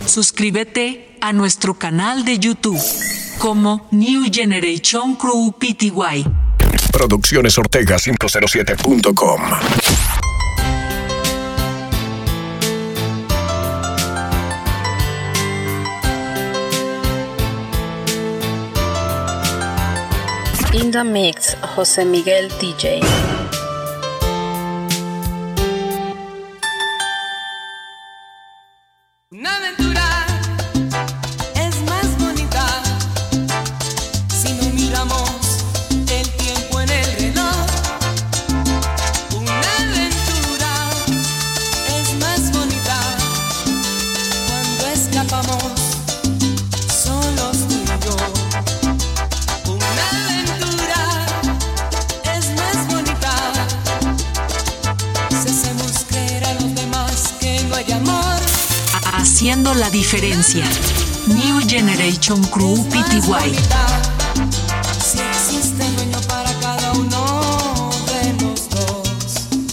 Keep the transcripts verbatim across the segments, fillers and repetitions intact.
Suscríbete a nuestro canal de YouTube como New Generation Crew P T Y. Producciones Ortega quinientos siete punto com. In the mix, José Miguel D J. Una aventura es más bonita si no miramos el tiempo en el reloj. Una aventura es más bonita cuando escapamos solos tú y yo. Una aventura es más bonita si hacemos creer a los demás que no hay amor. Haciendo la diferencia. New Generation Crew P T Y. Si existe dueño para cada uno de los dos.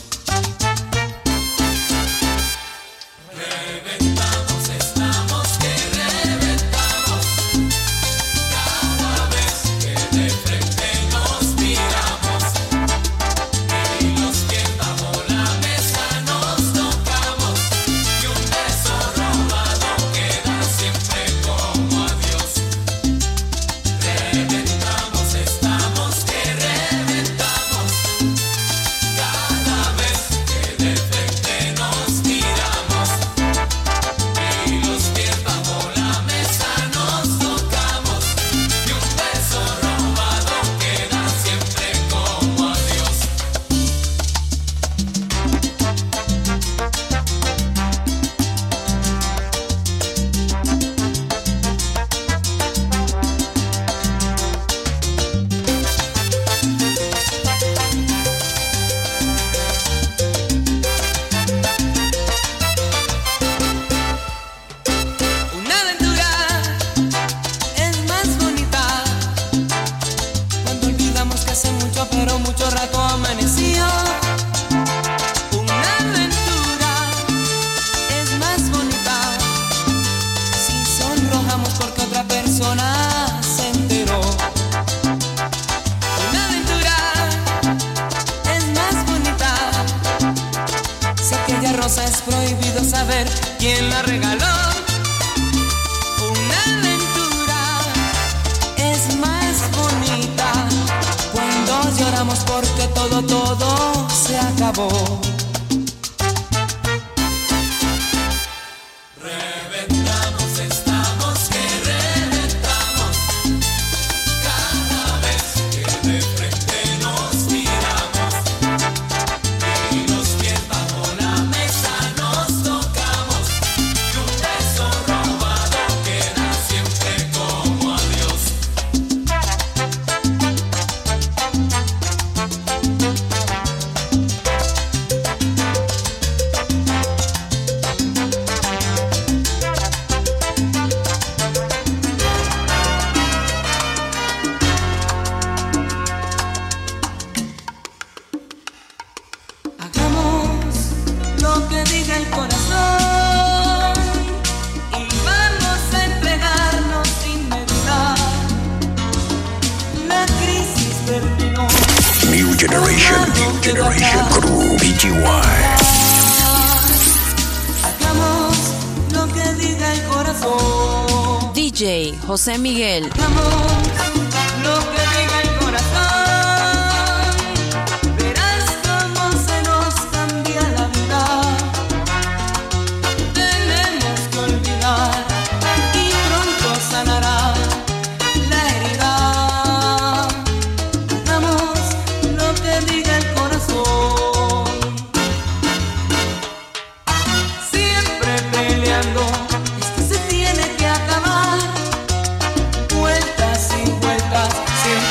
Reventamos, estamos que reventamos. Cada vez que de frente nos miramos y los pies bajo la mesa nos tocamos y un beso robado queda siempre como adiós. Reventamos, estamos que reventamos. Cada vez que de frente nos miramos y los pies bajo la mesa nos tocamos y un beso robado queda siempre como adiós. Una aventura es más bonita cuando olvidamos que hace mucho, pero mucho rato amaneció. Una aventura es más bonita si sonrojamos porque otra persona se enteró. Una aventura es más bonita si aquella rosa es prohibido saber quién la regaló. Una aventura es más bonita cuando lloramos porque todo, todo se acabó. Reventamos, estamos que reventamos. Cada vez que de frente nos miramos y los pies bajo la mesa nos tocamos y un beso robado queda siempre como adiós. Hagamos lo que diga el corazón y vamos a entregarnos sin meditar. La crisis terminó. New Generation, New Generation Crew P T Y. Hagamos lo que diga el corazón. D J José Miguel. Hagamos lo que diga el corazón. Verás cómo se nos cambia la vida. Tenemos que olvidar y pronto sanará la herida. Hagamos lo que diga el corazón. Siempre peleando, esto se tiene que acabar. Vueltas y vueltas, siempre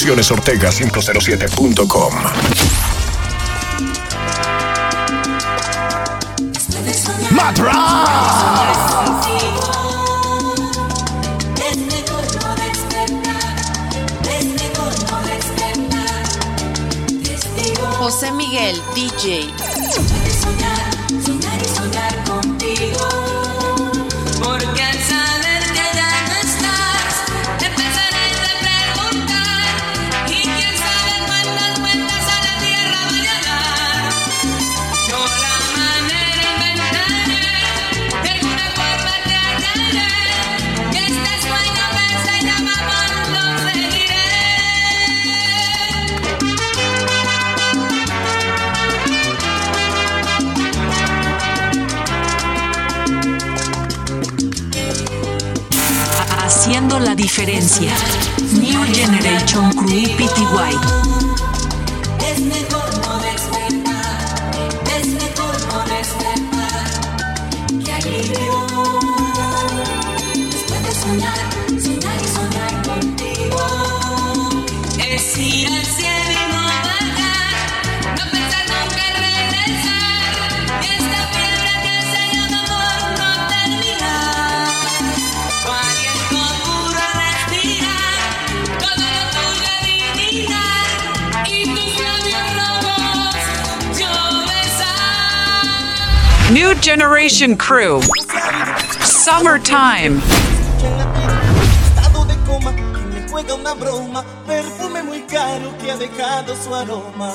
Producciones Ortega cinco cero siete punto com. José Miguel, D J. Soñar, soñar y soñar contigo. Porque al saber que ya no estás, te empezaré a preguntar. Y quién sabe cuántas vueltas a la tierra voy a dar. Yo la manera inventaré, de alguna forma te hallaré. Que este sueño que se llama amor lo seguiré. Haciendo la diferencia. New Generation Crew P T Y. Es mejor no despertar, es mejor no despertar. Que alivio. Después de soñar, soñar y soñar contigo. Es ir al cielo y no bajar, no pensar nunca en regresar. Y esta fiebre que se llama amor no terminar. Tu aliento puro respirar, todo lo tuyo adivinar. Y tus labios rojos yo besar. New Generation Crew. Summertime. Estado de coma, quien me juega una broma, perfume muy caro que ha dejado su aroma.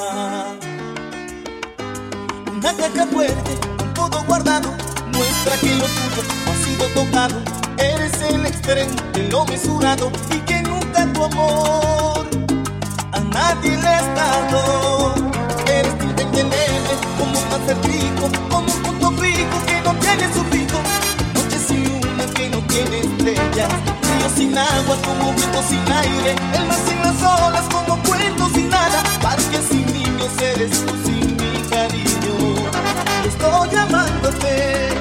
Una caja fuerte, con todo guardado, muestra que lo tuyo no ha sido tocado. Eres el extremo de lo mesurado y que nunca tu amor a nadie le has dado. Eres indetenible como un acertijo, como un punto fijo que no tiene su pico. Noche sin luna que no tiene estrellas, río sin agua como viento sin aire, el mar sin las olas como cuento sin nada. Parques sin niños eres tú sin mi cariño. Estoy llamándote.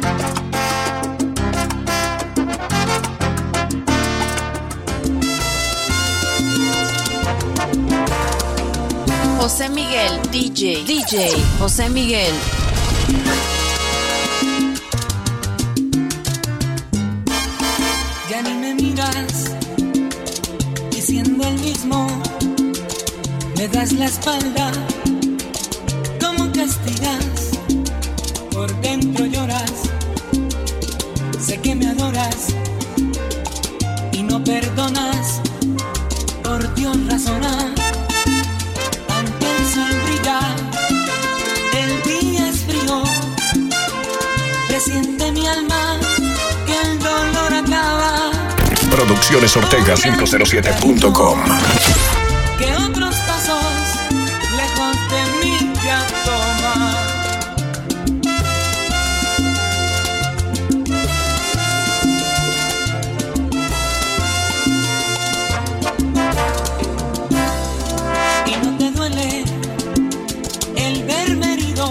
José Miguel, D J. D J. José Miguel. Ya ni me miras, y siendo el mismo, me das la espalda, como castigas, por dentro lloras, sé que me adoras, y no perdonas, por Dios razona, aunque el sol brilla, el día es frío, presiente mi alma, que el dolor acaba. Producciones Ortega cinco cero siete punto com. Que otros pasos lejos de mí ya toma. Y no te duele el verme herido,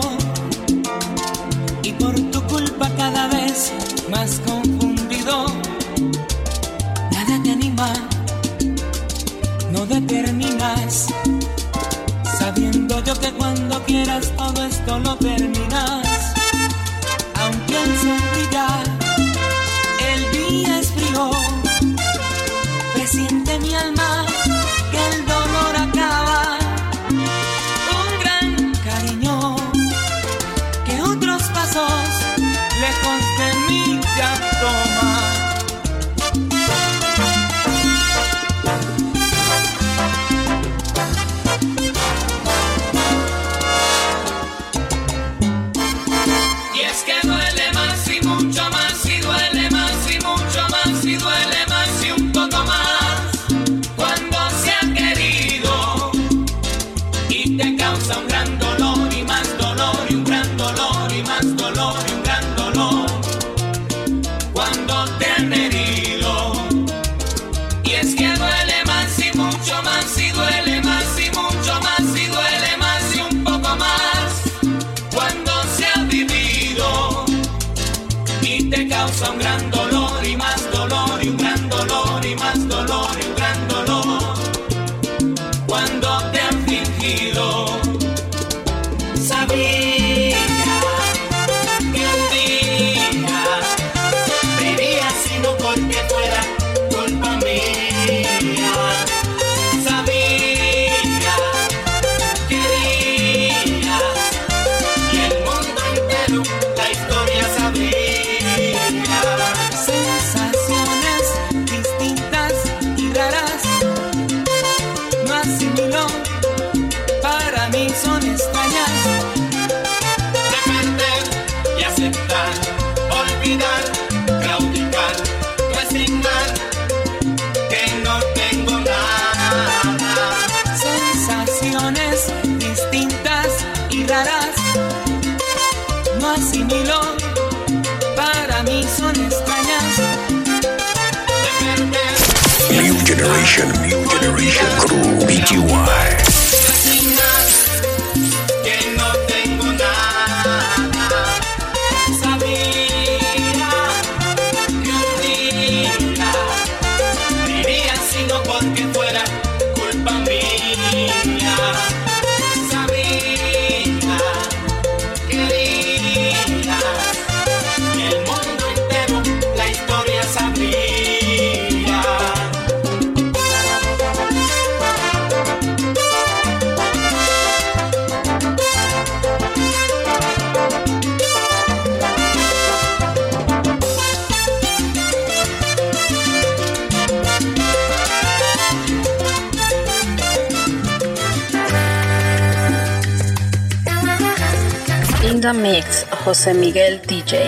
y por tu culpa cada vez más confundido. Nada te anima, no determinas, sabiendo yo que cuando quieras todo esto lo terminas. Aunque el sol brilla, el día es frío, presiente mi alma que el dolor acaba. Un gran cariño, que otros pasos lejos de mí ya toma. Y es que duele más y mucho más, y duele más y mucho más, y duele más y un poco más, cuando se ha querido y te causa un gran dolor y más dolor y un gran dolor y más dolor y un gran dolor, cuando te han herido. Y es que duele más y mucho más, y duele más y mucho más, y duele más y un poco más, cuando se ha vivido y te causa un gran dolor y más dolor y un gran dolor y más dolor y un gran dolor, aceptar, olvidar, claudicar, resignar, que no tengo nada. Sensaciones distintas y raras, no asimilo, para mí son extrañas. New Generation, New Generation Crew, B T Y. In the Mix, José Miguel D J.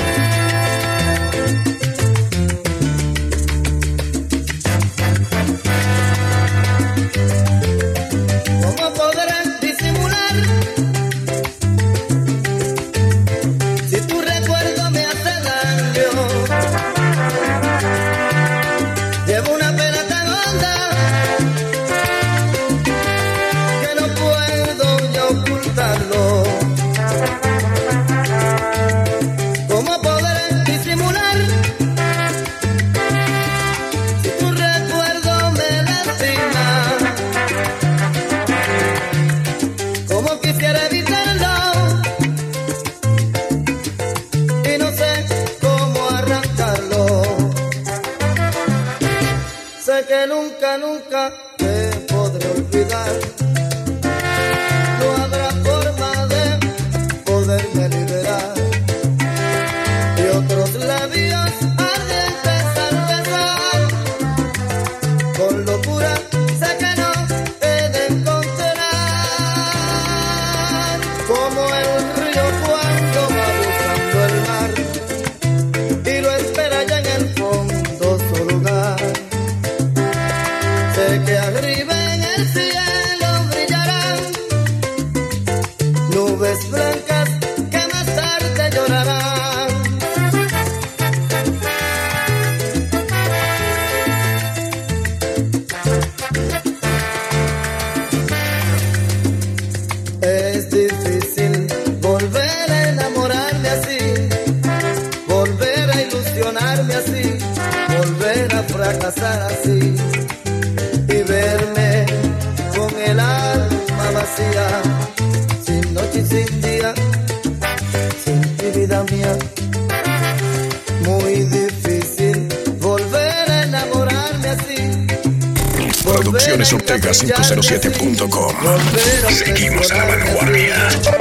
Producciones Ortega cinco cero siete punto com. Seguimos a la vanguardia.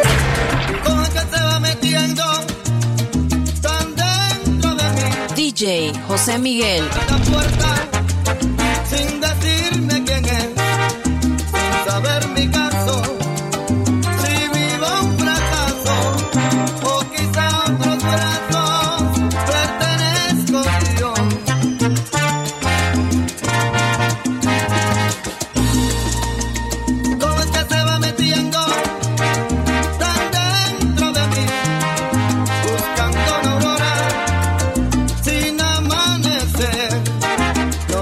D J José Miguel. Sin decirme quién es, sin saber mi caso, si vivo un fracaso o quizá otros brazos, pertenezco yo. ¿Cómo es que se va metiendo tan dentro de mí, buscando una aurora sin amanecer?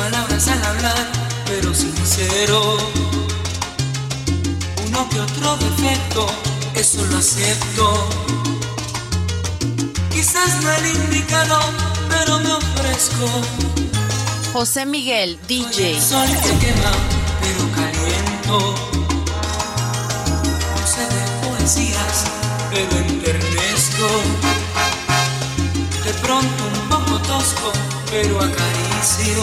palabras al hablar, pero sincero. Uno que otro defecto, eso lo acepto. Quizás no el indicado, pero me ofrezco. José Miguel, D J. Soy el sol que quema, pero caliento. No sé de poesías, pero enternezco. De pronto un poco tosco, pero acaricio.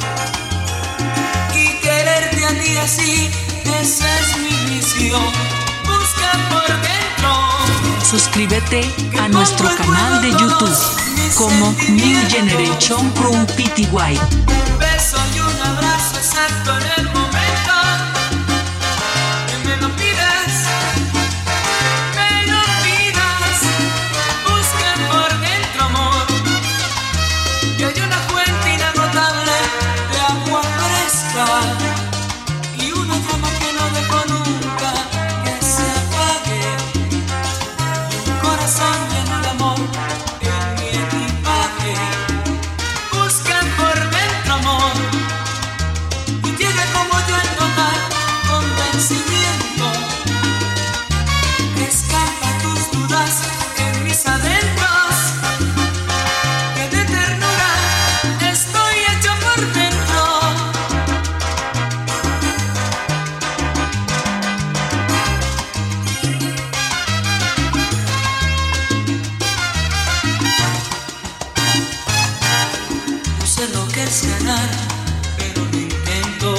Y quererte a ti así, esa es mi misión. Busca por dentro. Suscríbete a nuestro canal de YouTube como New Generation Crew P T Y. Un beso y un abrazo exacto en el momento que me lo pidas, me lo pidas. Busca por dentro, amor, que hay una fuente inagotable de agua fresca y una llama que no dejo nunca que se apague, y un corazón lleno de amor en mi equipaje. Busca por dentro, amor, y llega como yo en total convencimiento. Escapa tus dudas en mis adentros, que de ternura estoy hecho por dentro. No sé lo que es ganar, pero lo intento.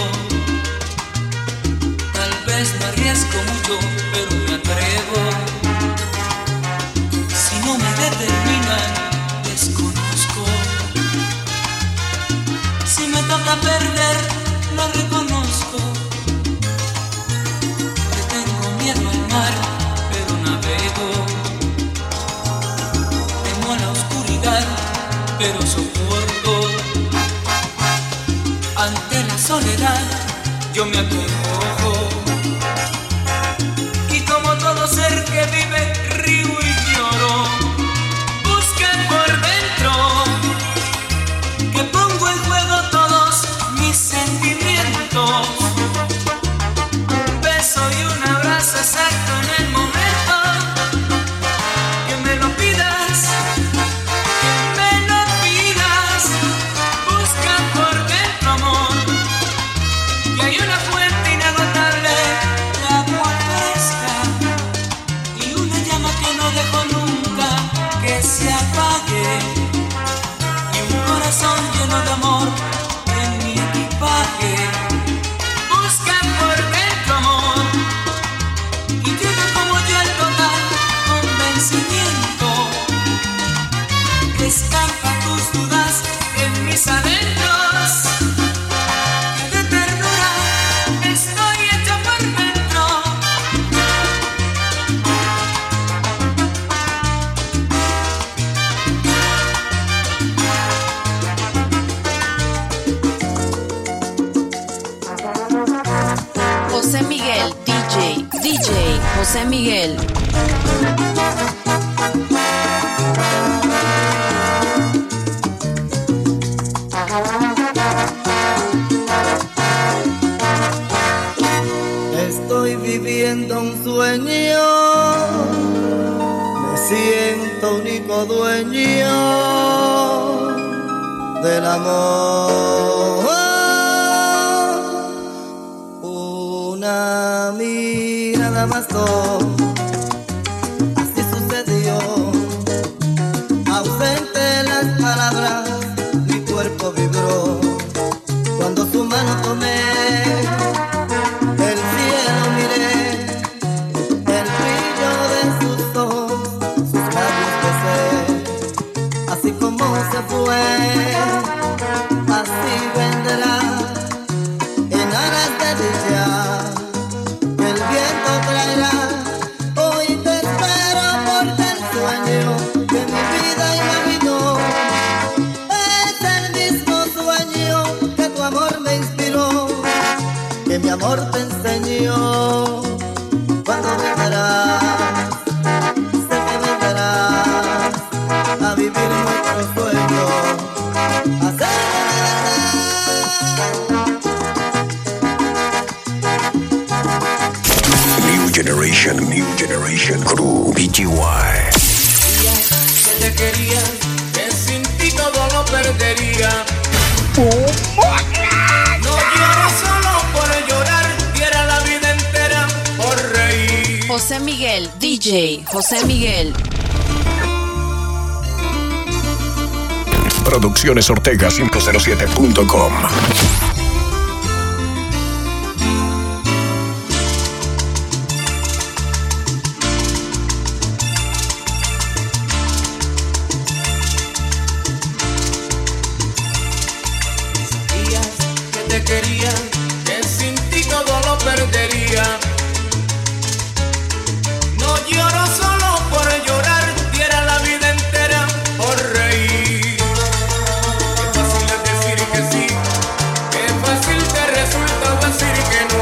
Tal vez me arriesgo mucho, pero me atrevo. Si no me determinan, desconozco. Si me toca perder, lo reconozco. Le tengo miedo al mar, pero navego. Temo a la oscuridad, pero soporto. Ante la soledad, yo me acongojo. Y como todo ser que vive, río y lloro. Busca por dentro, que pongo en juego todos mis sentimientos. Un beso y un abrazo exacto en el momento que me lo pidas, que me lo pidas. Busca por dentro, amor, que hay una fuente inagotable de agua fresca y una llama que no dejo nunca que se apague, y un corazón lleno de amor en mi equipaje. Busca por dentro, amor, y llega como yo el total convencimiento. Escampa tus dudas en mis adentros, que de ternura estoy hecho por dentro. José Miguel, D J. D J José Miguel. Estoy viviendo un sueño, me siento único dueño del amor. Una mirada bastó, así sucedió. Ausente las palabras, mi cuerpo vibró. Cuando su mano tomé, el cielo miré, el brillo de sus ojos, sus labios besé. Así como se fue, así vendrá, en aras de dicha, el viento traerá. Hoy te espero porque el sueño que mi vida imaginó es el mismo sueño que tu amor me inspiró, que mi amor te enseñó. Cuando vendrás, sé que vendrás a vivir nuestro sueño, a ser una verdad. Generation, New Generation Crew, B T Y. Que te quería, que sin ti todo lo perdería. No lloro solo por llorar, diera la vida entera por reír. José Miguel, D J José Miguel. Producciones Ortega cinco cero siete punto com. Te quería, que sin ti todo lo perdería. No lloro solo por llorar, diera la vida entera por reír. Qué fácil es decir que sí, qué fácil te resulta decir que no.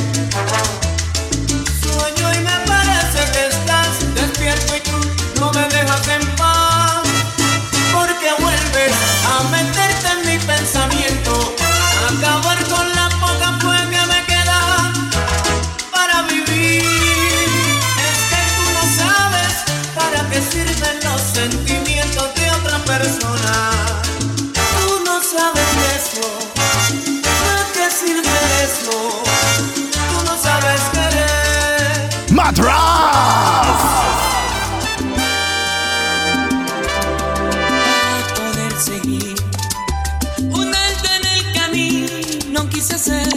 Sueño y me parece que estás despierto y tú no me dejas en paz, porque vuelves a meterte en mi pensamiento. Acabar con la poca fe que me queda para vivir. Es que tú no sabes para qué sirven los sentimientos de otra persona. Tú no sabes eso, para qué sirve eso. Tú no sabes querer. ¡Matras! Poder seguir. No quise hacer.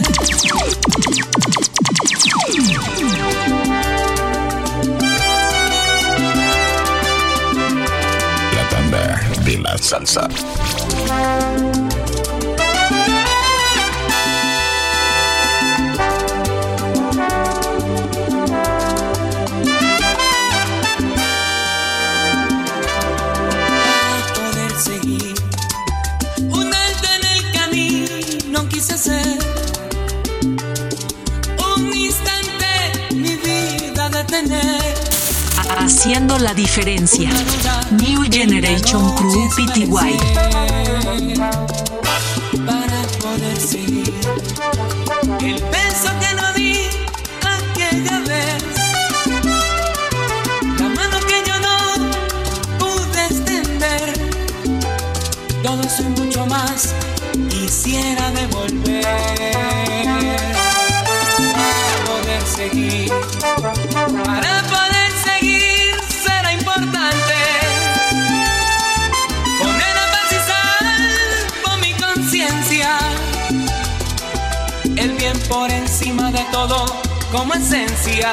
La tanda de la salsa. Poder seguir. Un alto en el camino quise hacer. Un instante mi vida detener. Haciendo la diferencia. New Generation Crew P T Y. Para poder seguir. El beso que no di aquella vez. La mano que yo no pude extender. Todo eso y mucho más quisiera devolver. Para poder seguir. Para poder seguir será importante poner a paz y salvo mi conciencia. El bien por encima de todo como esencia.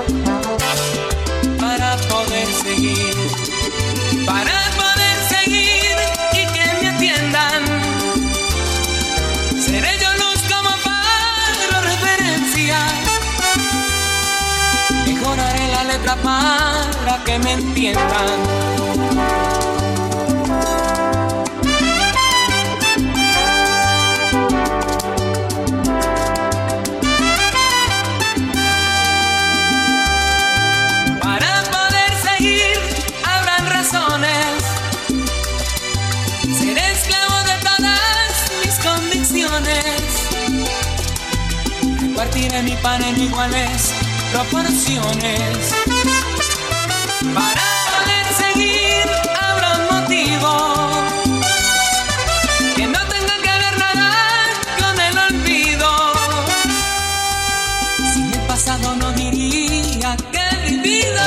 Para poder seguir. Para poder seguir y que me atiendan. Seré yo luz como faro referencia. Mejoraré la letra para que me entiendan. Para poder seguir habrán razones. Seré esclavo de todas mis convicciones. Repartiré mi pan en iguales proporciones. Para poder seguir habrá un motivo que no tenga que ver nada con el olvido. Sin el pasado no diría que he vivido.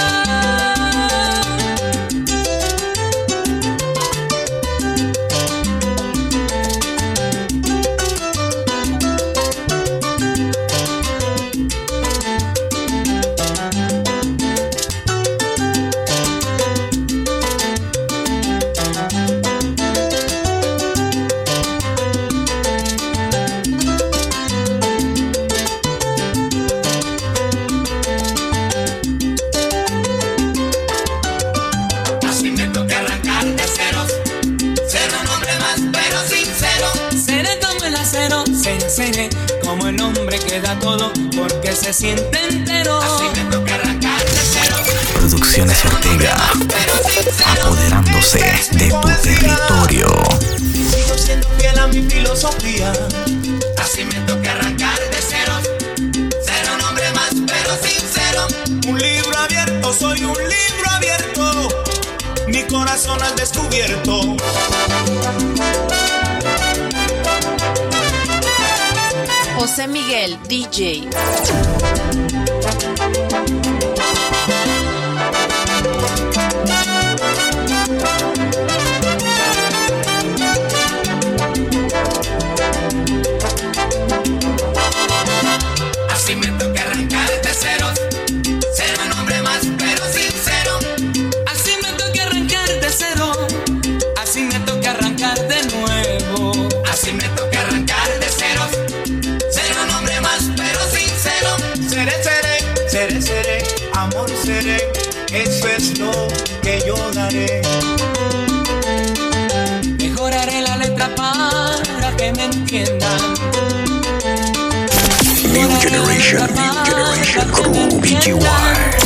Seré como el hombre que da todo porque se siente entero. Así me toca arrancar de cero. Producciones Ortega, apoderándose de tu territorio. Sigo siendo fiel a mi filosofía. Así me toca arrancar de cero. Ser un hombre más pero sincero. abierto, soy un libro abierto, mi corazón al descubierto. José Miguel, D J. Así me toca arrancar de ceros, ser un hombre más pero sincero. Así me toca arrancar de cero, así me toca arrancar de nuevo. Así me toca arrancar de ceros, ser un hombre más pero sincero. Seré, seré, seré, seré, amor seré, eso es lo que yo daré. Mejoraré la letra para que me entiendan. New Generation, New Generation Crew, B T Y.